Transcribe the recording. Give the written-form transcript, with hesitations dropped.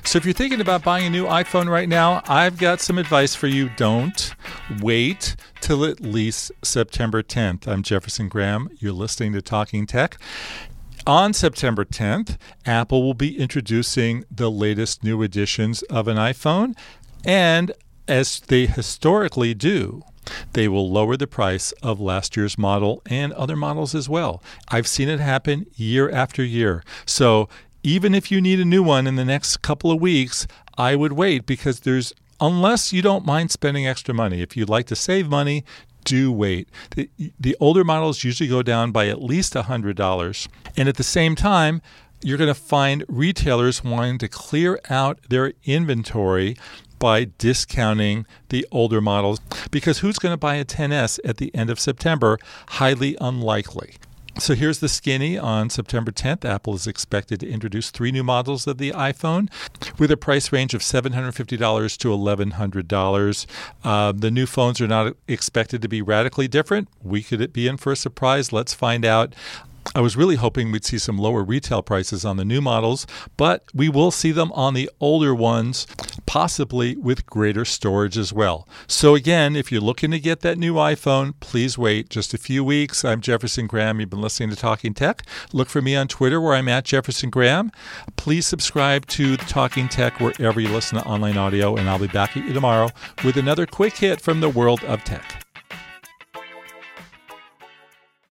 So if you're thinking about buying a new iPhone right now, I've got some advice for you. Don't wait till at least September 10th. I'm Jefferson Graham. You're listening to Talking Tech. On September 10th, Apple will be introducing the latest new editions of an iPhone, and as they historically do, they will lower the price of last year's model and other models as well. I've seen it happen year after year. So even if you need a new one in the next couple of weeks, I would wait because unless you don't mind spending extra money, if you'd like to save money, do wait. The older models usually go down by at least $100. And at the same time, you're going to find retailers wanting to clear out their inventory by discounting the older models, because who's going to buy a XS at the end of September? Highly unlikely. So here's the skinny. On September 10th, Apple is expected to introduce 3 new models of the iPhone with a price range of $750 to $1,100. The new phones are not expected to be radically different. We could be in for a surprise. Let's find out. I was really hoping we'd see some lower retail prices on the new models, but we will see them on the older ones, possibly with greater storage as well. So again, if you're looking to get that new iPhone, please wait just a few weeks. I'm Jefferson Graham. You've been listening to Talking Tech. Look for me on Twitter where I'm at Jefferson Graham. Please subscribe to Talking Tech wherever you listen to online audio, and I'll be back at you tomorrow with another quick hit from the world of tech.